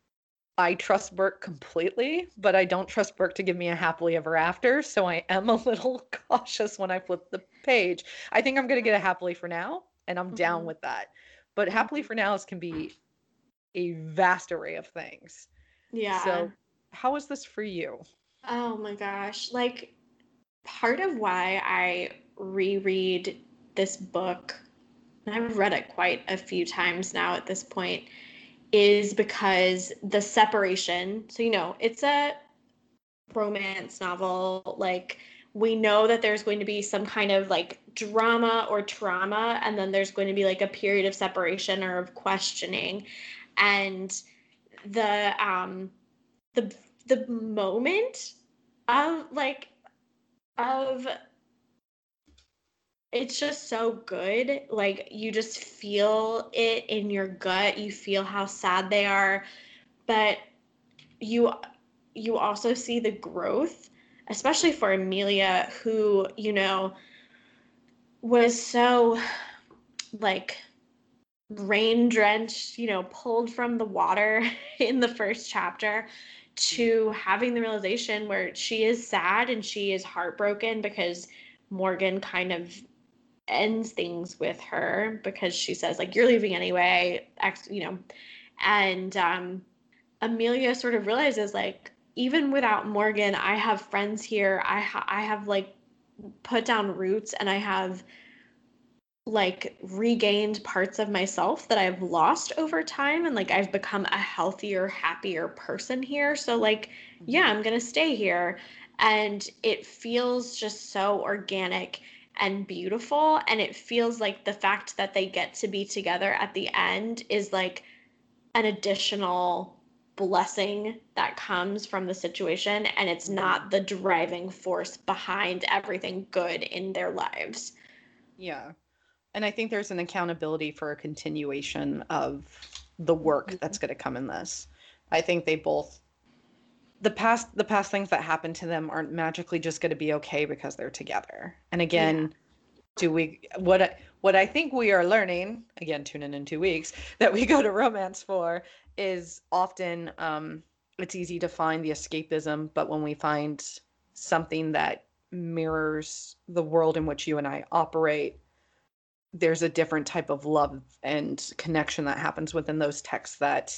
I trust Burke completely, but I don't trust Burke to give me a happily ever after. So I am a little cautious when I flip the page. I think I'm going to get a happily for now, and I'm down Hmm. with that. But happily Hmm. for nows can be a vast array of things. Yeah. So, how is this for you? Oh my gosh. Like, part of why I reread this book, and I've read it quite a few times now at this point, is because the separation. So, you know, it's a romance novel. Like, we know that there's going to be some kind of like drama or trauma, and then there's going to be like a period of separation or of questioning. And the, um, the, the moment of like, of it's just so good. Like, you just feel it in your gut. You feel how sad they are, but you you also see the growth, especially for Amelia, who, you know, was so like rain drenched, you know, pulled from the water in the first chapter, to having the realization where she is sad and she is heartbroken because Morgan kind of ends things with her because she says like, you're leaving anyway, X, you know. And um Amelia sort of realizes like, even without Morgan, I have friends here. I ha- I have like put down roots, and I have like regained parts of myself that I've lost over time, and like I've become a healthier, happier person here. So like, yeah, Mhm. I'm going to stay here. And it feels just so organic and beautiful, and it feels like the fact that they get to be together at the end is like an additional blessing that comes from the situation, and it's Mhm. not the driving force behind everything good in their lives. Yeah. And I think there's an accountability for a continuation of the work that's going to come in this. I think they both the past the past things that happen to them aren't magically just going to be okay because they're together. And again, Yeah. do we what I, what I think we are learning, again, tune in in two weeks, that we go to romance for is often um it's easy to find the escapism, but when we find something that mirrors the world in which you and I operate, there's a different type of love and connection that happens within those texts. That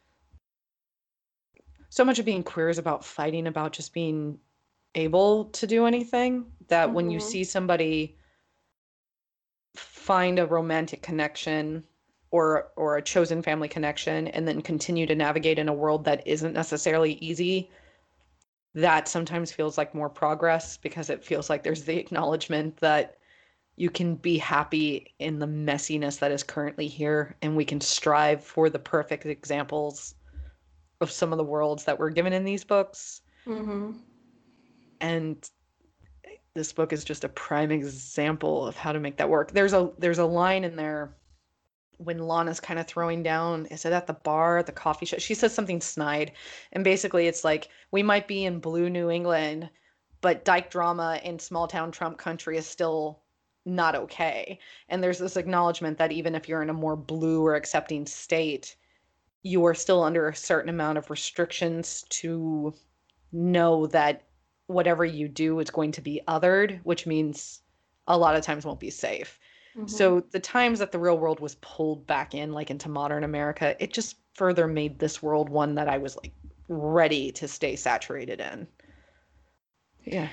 so much of being queer is about fighting about just being able to do anything, that when you Mm-hmm. see somebody find a romantic connection or or a chosen family connection and then continue to navigate in a world that isn't necessarily easy, that sometimes feels like more progress, because it feels like there's the acknowledgement that you can be happy in the messiness that is currently here, and we can strive for the perfect examples of some of the worlds that were given in these books. Mm-hmm. And this book is just a prime example of how to make that work. There's a there's a line in there when Lana's kind of throwing down, is it at the bar, at the coffee shop? She says something snide. And basically it's like, we might be in blue New England, but dyke drama in small town Trump country is still not okay. And there's this acknowledgement that even if you're in a more blue or accepting state, you are still under a certain amount of restrictions to know that whatever you do is going to be othered, which means a lot of times won't be safe. Mm-hmm. So the times that the real world was pulled back in, like into modern America, it just further made this world one that I was like ready to stay saturated in. Yeah.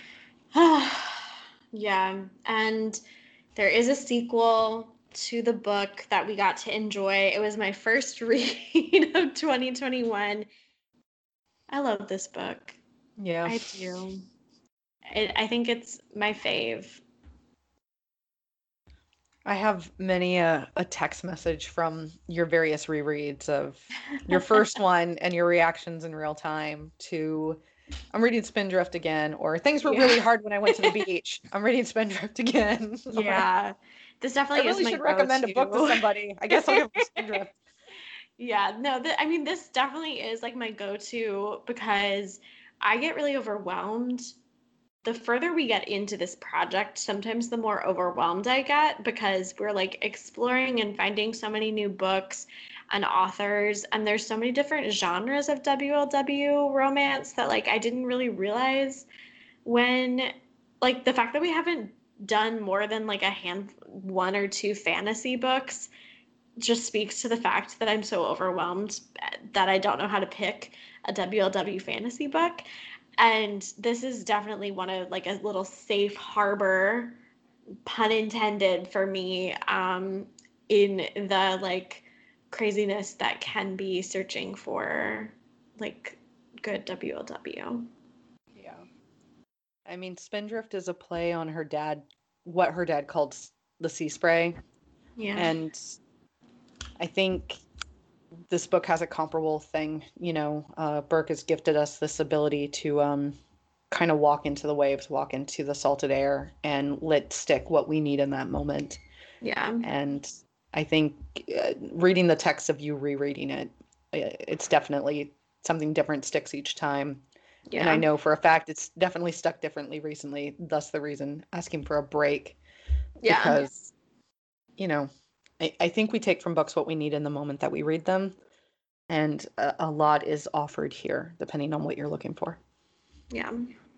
Yeah. And there is a sequel to the book that we got to enjoy. It was my first read of twenty twenty-one. I love this book. Yeah. I do. I, I think it's my fave. I have many a, a text message from your various rereads of your first one and your reactions in real time to, I'm reading Spindrift again, or things were Yeah. really hard when I went to the beach. I'm reading Spindrift again. Yeah. This definitely I really is my should recommend a book to go-to. somebody. I guess I'll give them Spindrift. Yeah, no, th- I mean, this definitely is like my go-to because I get really overwhelmed. The further we get into this project, sometimes the more overwhelmed I get because we're like exploring and finding so many new books and authors, and there's so many different genres of W L W romance that like I didn't really realize when, like, the fact that we haven't done more than like a hand one or two fantasy books just speaks to the fact that I'm so overwhelmed that I don't know how to pick a W L W fantasy book. And this is definitely one of like a little safe harbor, pun intended, for me, um, in the like craziness that can be searching for like good W L W. Yeah. I mean, Spindrift is a play on her dad, what her dad called the sea spray. Yeah. And I think this book has a comparable thing. You know, uh, Burke has gifted us this ability to um, kind of walk into the waves, walk into the salted air, and let stick what we need in that moment. Yeah. And I think uh, reading the text of you rereading it, it's definitely something different sticks each time. Yeah. And I know for a fact it's definitely stuck differently recently. Thus the reason asking for a break. Yeah. Because, you know, I, I think we take from books what we need in the moment that we read them. And a, a lot is offered here, depending on what you're looking for. Yeah.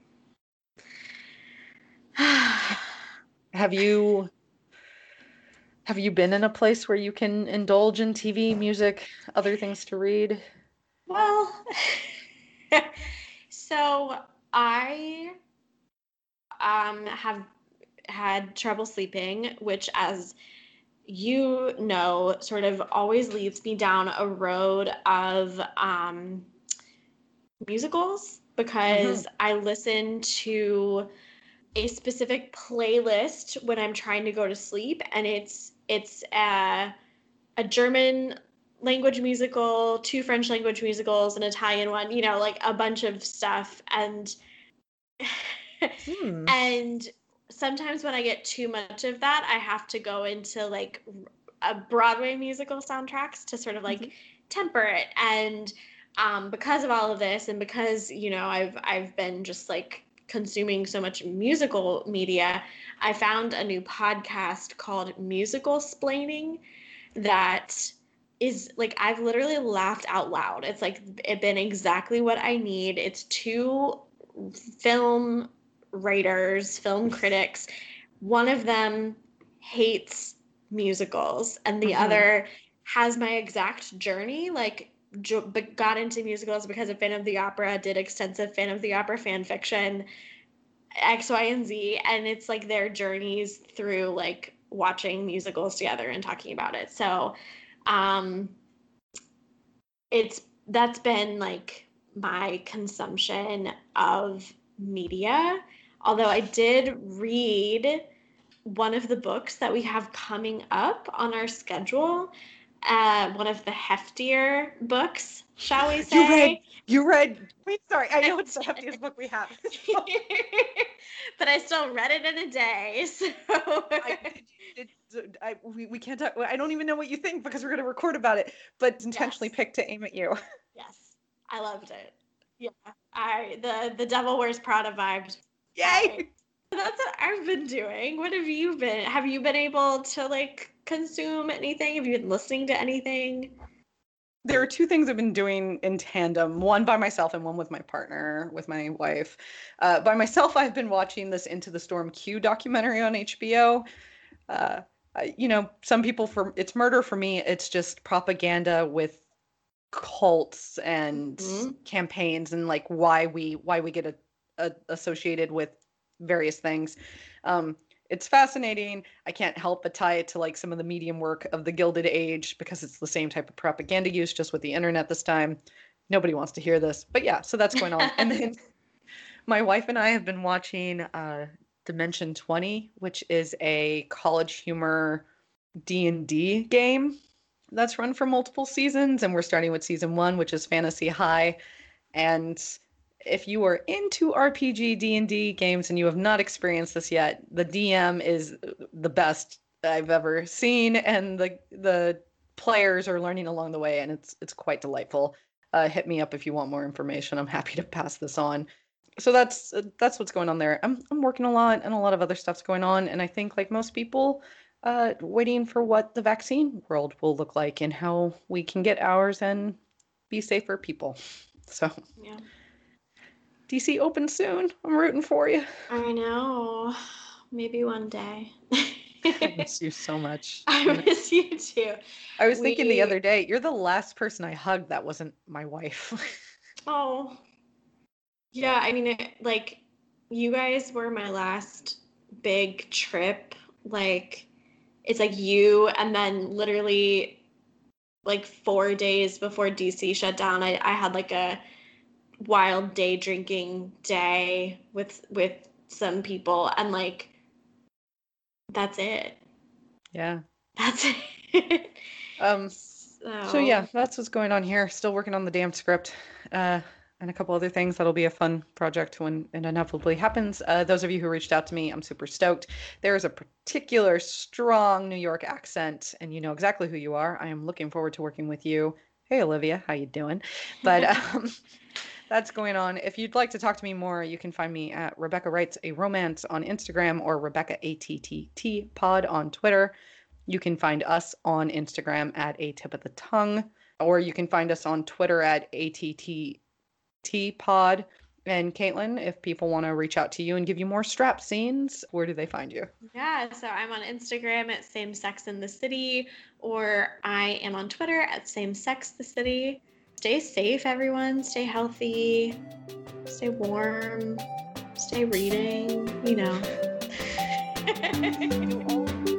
Have you have you been in a place where you can indulge in T V, music, other things to read? Well, so I um have had trouble sleeping, which, as you know, sort of always leads me down a road of um, musicals because Mm-hmm. I listen to a specific playlist when I'm trying to go to sleep, and it's it's a, a German language musical, two French language musicals, an Italian one, you know, like a bunch of stuff, and Hmm. and sometimes when I get too much of that, I have to go into like a Broadway musical soundtracks to sort of like mm-hmm. temper it. And um, because of all of this, and because, you know, I've I've been just like consuming so much musical media, I found a new podcast called Musical-splaining that is like, I've literally laughed out loud. It's like it been exactly what I need. It's two film writers, film critics. One of them hates musicals and the mm-hmm. other has my exact journey, like jo- got into musicals because of Phantom of the Opera, did extensive Phantom of the Opera fan fiction, X, Y, and Z, and it's like their journeys through like watching musicals together and talking about it. So um it's that's been like my consumption of media. Although I did read one of the books that we have coming up on our schedule, uh, one of the heftier books, shall we say? You read, you read, wait, sorry, I know it's the heftiest book we have. But I still read it in a day, so. I, it, it, I, we, we can't talk, I don't even know what you think because we're going to record about it, but it's intentionally yes. picked to aim at you. Yes, I loved it. Yeah, I the, the Devil Wears Prada vibes. Yay! I, that's what I've been doing. What have you been? Have you been able to like consume anything? Have you been listening to anything? There are two things I've been doing in tandem, one by myself and one with my partner, with my wife. Uh, by myself, I've been watching this Into the Storm Q documentary on H B O. Uh, you know, some people, for it's murder. For me, it's just propaganda with cults and mm-hmm. campaigns and like why we why we get a, a, associated with various things. Um, it's fascinating. I can't help but tie it to like some of the medium work of the Gilded Age because it's the same type of propaganda use, just with the internet this time. Nobody wants to hear this, but yeah, so that's going on. And then my wife and I have been watching uh, Dimension twenty, which is a college humor D and D game that's run for multiple seasons. And we're starting with season one, which is Fantasy High. And if you are into R P G D and D games and you have not experienced this yet, the D M is the best I've ever seen, and the the players are learning along the way, and it's it's quite delightful. Uh, hit me up if you want more information. I'm happy to pass this on. So that's that's what's going on there. I'm I'm working a lot, and a lot of other stuff's going on, and I think like most people, uh, waiting for what the vaccine world will look like and how we can get ours and be safer people. So yeah. D C opens soon. I'm rooting for you. I know. Maybe one day. I miss you so much. I miss you too. I was we... thinking the other day, you're the last person I hugged that wasn't my wife. Oh. Yeah, I mean, it, like, you guys were my last big trip. Like, it's like you, and then literally, like, four days before D C shut down, I, I had, like, a wild day drinking day with with some people, and like that's it. Yeah, that's it. um so. so yeah, that's what's going on here. Still working on the damn script, uh and a couple other things. That'll be a fun project when it inevitably happens. Uh those of you who reached out to me, I'm super stoked. There is a particular strong New York accent, and you know exactly who you are. I am looking forward to working with you. Hey Olivia, how you doing? But um that's going on. If you'd like to talk to me more, you can find me at Rebecca Writes a Romance on Instagram or Rebecca A T T T Pod on Twitter. You can find us on Instagram at A Tip of the Tongue, or you can find us on Twitter at A T T T Pod. And Caitlin, if people want to reach out to you and give you more strap scenes, where do they find you? Yeah, so I'm on Instagram at Same Sex in the City, or I am on Twitter at Same Sex the City. Stay safe, everyone. Stay healthy. Stay warm. Stay reading, you know.